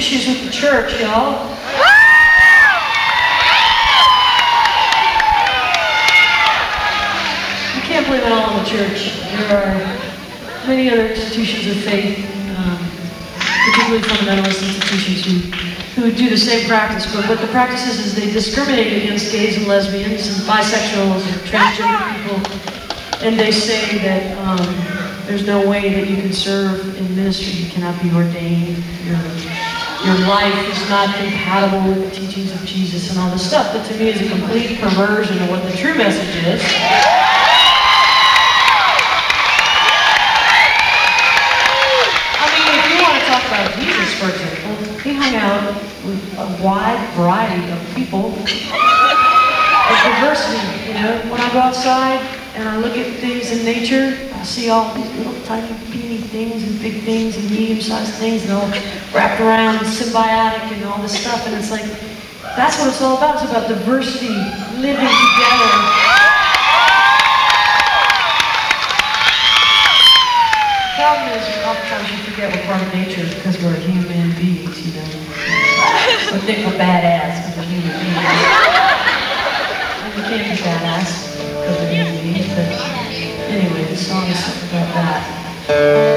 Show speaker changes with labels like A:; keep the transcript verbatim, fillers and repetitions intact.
A: issues with the church, y'all. You can't blame it all on the church. There are many other institutions of faith, um, particularly fundamentalist institutions, who, who do the same practice. But what the practice is, is they discriminate against gays and lesbians and bisexuals and transgender people. And they say that um, there's no way that you can serve in ministry. You cannot be ordained. Your, your life is not compatible with the teachings of Jesus and all this stuff. That to me is a complete perversion of what the true message is. I mean, if you want to talk about Jesus, for example, he hung out with a wide variety of people. Of diversity, you know. When I go outside and I look at things in nature, I see all these little tiny, teeny things and big things and medium-sized things and all wrapped around and symbiotic and all this stuff. And it's like, that's what it's all about. It's about diversity, living together. The problem is, oftentimes you forget we're part of nature because we're human beings, you know. We think we're badass because we're human beings. We can't be badass because we're human beings, but anyway, the song is something about that.